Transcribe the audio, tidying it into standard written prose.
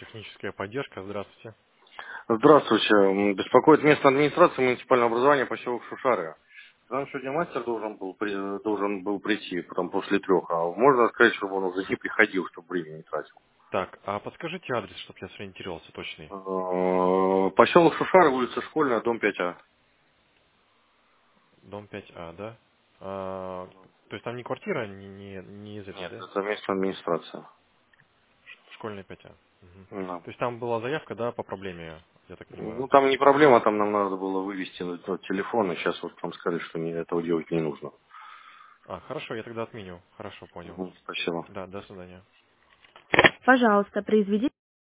техническая поддержка. Здравствуйте. Здравствуйте. Беспокоит местная администрация муниципального образования поселок Шушары. К нам сегодня мастер должен был прийти, потом после 3. А можно сказать, чтобы он уже не приходил, чтобы время не тратил? Так, а подскажите адрес, чтобы я сориентировался точный. Поселок Шушары, улица Школьная, дом 5А. Дом 5А, да? То есть там не квартира, не из этой, Нет, да? это местная администрация. Школьная 5А. Мгм. Да. То есть там была заявка, да, по проблеме, я так понимаю. Ну, там не проблема, там нам надо было вывести на тот телефон, и сейчас вот там сказали, что этого делать не нужно. Хорошо, я тогда отменю. Хорошо, понял. Спасибо. Да, до свидания. Пожалуйста, произведите